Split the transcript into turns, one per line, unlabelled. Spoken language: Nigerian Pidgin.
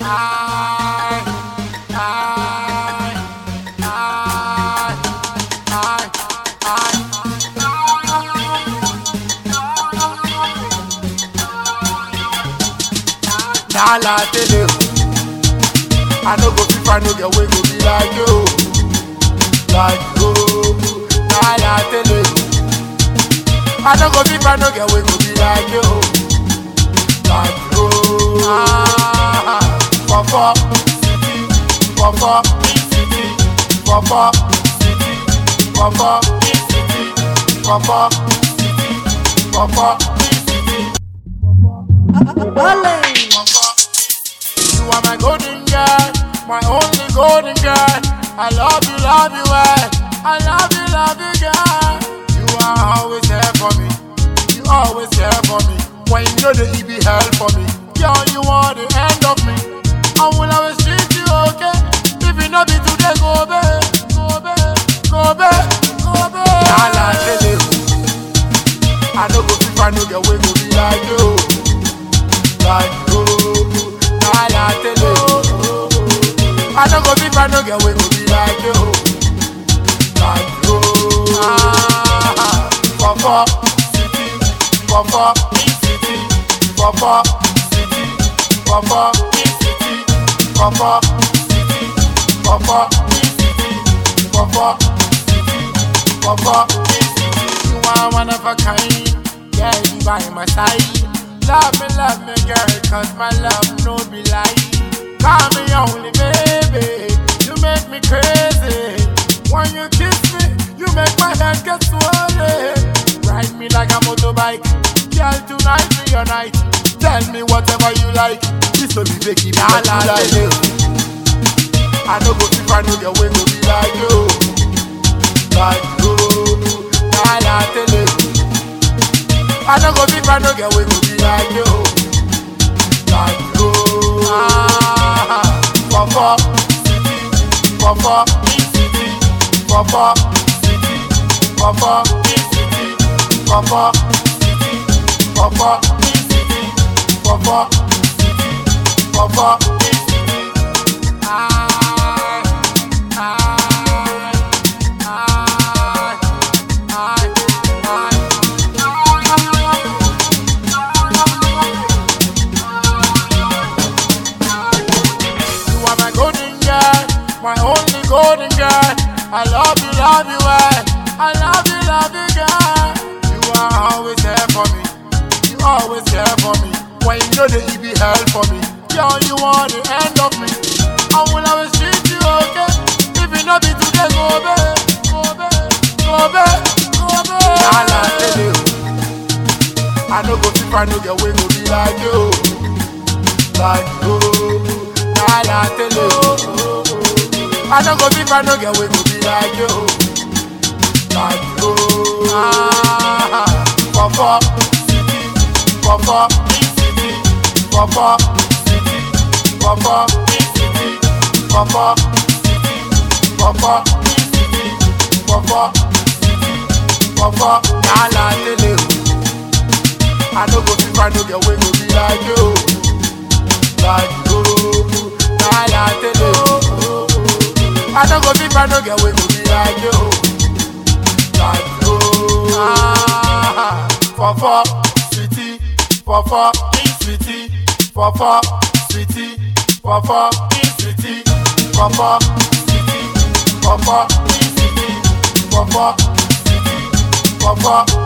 Nala tele, I no go fit find no girl wey go be like you, like you. Nala tele, I no go fit find no girl wey go be like you, like you. Papa city, Papa city, Papa city, Papa city, Papa city, Papa city, Papa. You are my golden girl, my only golden girl. I love you, I love you, girl. You are always there for me, you always there for me. When you know that you be hell for me, girl, you are the end of me. I will always treat you okay. If it not be today, go back, go back, go back, go back. Nala tele, I no go fit find no girl wey go be like you, like you. Nala tele, I don't go fit find no girl wey go be like you, like you. Papa city, Papa city, Papa city, Papa city, Papa city, Papa city, Papa city, Papa city. You are one of a kind, yeah, you by my side. Love me, girl, cause my love no be lie. Call me only baby, you make me crazy. When you kiss me, you make my head get swollen. Ride me like a motorbike, girl, tonight be your night. Tell me whatever you like, this will be Becky, Nala tele. I no go fit find no girl wey go be like you, like you. Nala tele, I no go fit find no girl wey go be like you, like you. Papa city, Papa city, Papa city, Papa city, Papa city, Papa city, Papa city, Papa city. My only golden girl, I love you, I love you, girl. You are always there for me, you always there for me. When you know that you be hell for me, girl, you are the end of me. I will always treat you okay. If it not be today, go back, go back, go back, go back. Nala tele, I no go fit find no girl wey go be like you, like you. Nala tele, I don't go fit find no girl wey go be like you, like you. Papa city, Papa city, Papa city, Papa city, Papa city, Papa city, Papa city, Papa. Nala tele, I don't go fit find no girl wey go be like you, like you. Nala tele, I don't go fit find no girl wey go be like you, like you. Papa city, Papa city, Papa city, Papa city, Papa city, Papa city, Papa city, Papa.